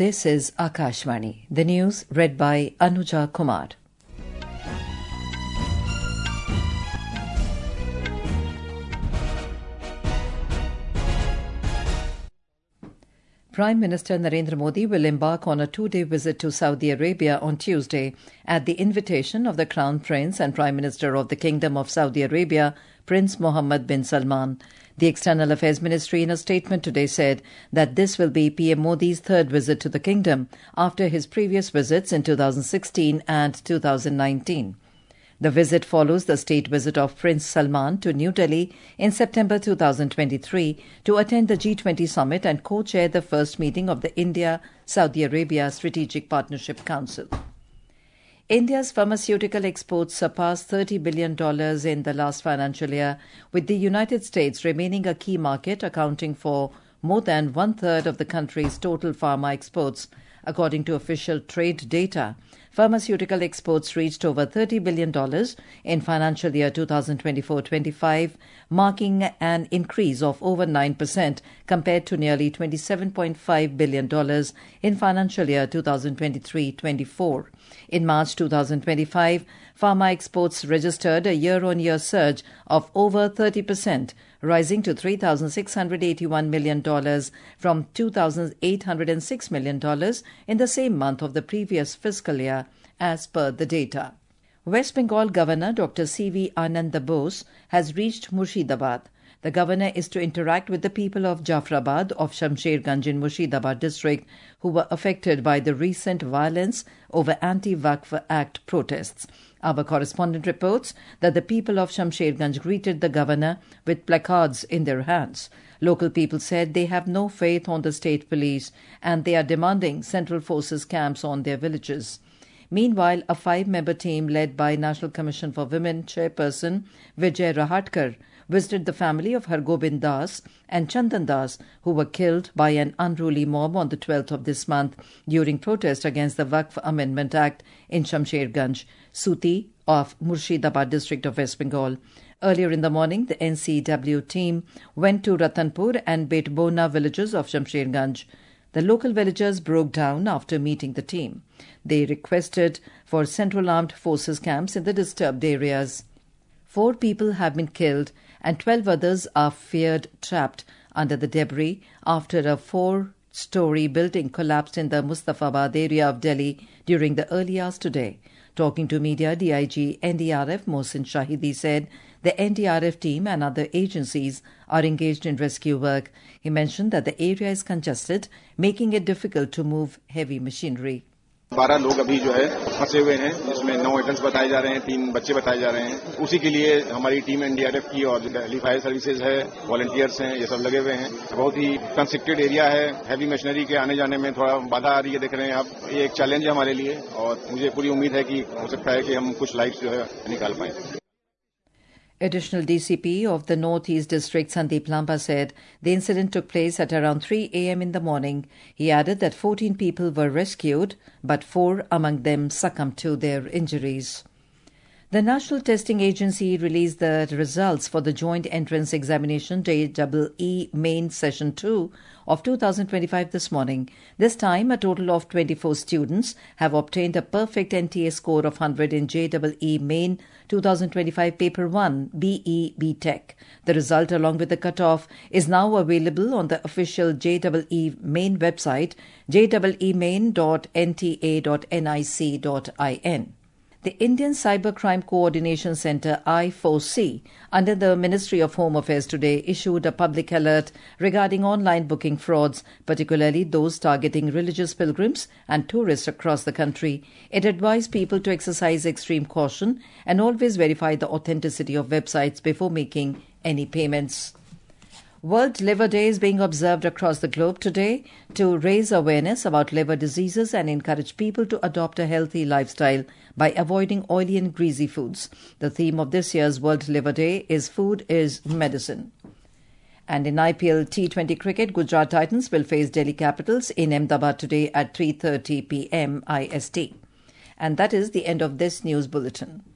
This is Akashvani. The news read by Anuja Kumar. Prime Minister Narendra Modi will embark on a two-day visit to Saudi Arabia on Tuesday at the invitation of the Crown Prince and Prime Minister of the Kingdom of Saudi Arabia, Prince Mohammed bin Salman. The External Affairs Ministry in a statement today said that this will be PM Modi's third visit to the kingdom after his previous visits in 2016 and 2019. The visit follows the state visit of Prince Salman to New Delhi in September 2023 to attend the G20 summit and co-chair the first meeting of the India-Saudi Arabia Strategic Partnership Council. India's pharmaceutical exports surpassed $30 billion in the last financial year, with the United States remaining a key market, accounting for more than one-third of the country's total pharma exports. According to official trade data, pharmaceutical exports reached over $30 billion in financial year 2024-25, marking an increase of over 9% compared to nearly $27.5 billion in financial year 2023-24. In March 2025, pharma exports registered a year-on-year surge of over 30%, rising to $3,681 million from $2,806 million in the same month of the previous fiscal year, as per the data. West Bengal Governor Dr. C.V. Ananda Bose has reached Murshidabad. The governor is to interact with the people of Jafrabad of Shamsherganj in Murshidabad district who were affected by the recent violence over Anti-Waqf Act protests. Our correspondent reports that the people of Shamsherganj greeted the governor with placards in their hands. Local people said they have no faith on the state police and they are demanding Central Forces camps on their villages. Meanwhile, a 5-member team led by National Commission for Women chairperson Vijay Rahatkar visited the family of Hargobind Das and Chandan Das, who were killed by an unruly mob on the 12th of this month during protest against the Waqf Amendment Act in Shamsherganj, Suti of Murshidabad district of West Bengal. Earlier in the morning, the NCW team went to Ratanpur and Betbona villages of Shamsherganj. The local villagers broke down after meeting the team. They requested for Central Armed Forces camps in the disturbed areas. 4 people have been killed and 12 others are feared trapped under the debris after a 4-story building collapsed in the Mustafabad area of Delhi during the early hours today. Talking to media, DIG NDRF Mohsin Shahidi said the NDRF team and other agencies are engaged in rescue work. He mentioned that the area is congested, making it difficult to move heavy machinery. 12 लोग अभी जो है फंसे हुए हैं, जिसमें 9 adults बताए जा रहे हैं, 3 बच्चे बताए जा रहे हैं। उसी के लिए हमारी टीम एनडीआरएफ की और दिल्ली फायर सर्विसेज है, वॉलंटियर्स हैं, ये सब लगे हुए हैं। बहुत ही कंस्ट्रक्टेड एरिया है, हैवी मशीनरी के आने जाने में थोड़ा बाधा आ रही है, देख रहे हैं आप। ये एक चैलेंज है हमारे लिए और मुझे पूरी उम्मीद है कि हो सकता है कि हम कुछ लाइफ्स जो है निकाल पाएं। Additional DCP of the Northeast District, Sandeep Lamba, said the incident took place at around 3 a.m. in the morning. He added that 14 people were rescued, but 4 among them succumbed to their injuries. The National Testing Agency released the results for the Joint Entrance Examination JEE Main Session 2 of 2025 this morning. This time, a total of 24 students have obtained a perfect NTA score of 100 in JEE Main 2025 Paper 1 BE Tech. The result, along with the cutoff, is now available on the official JEE Main website, jeemain.nta.nic.in. The Indian Cybercrime Coordination Centre I4C under the Ministry of Home Affairs today issued a public alert regarding online booking frauds, particularly those targeting religious pilgrims and tourists across the country. It advised people to exercise extreme caution and always verify the authenticity of websites before making any payments. World Liver Day is being observed across the globe today to raise awareness about liver diseases and encourage people to adopt a healthy lifestyle by avoiding oily and greasy foods. The theme of this year's World Liver Day is Food is Medicine. And in IPL T20 cricket, Gujarat Titans will face Delhi Capitals in Ahmedabad today at 3:30 p.m. IST. And that is the end of this news bulletin.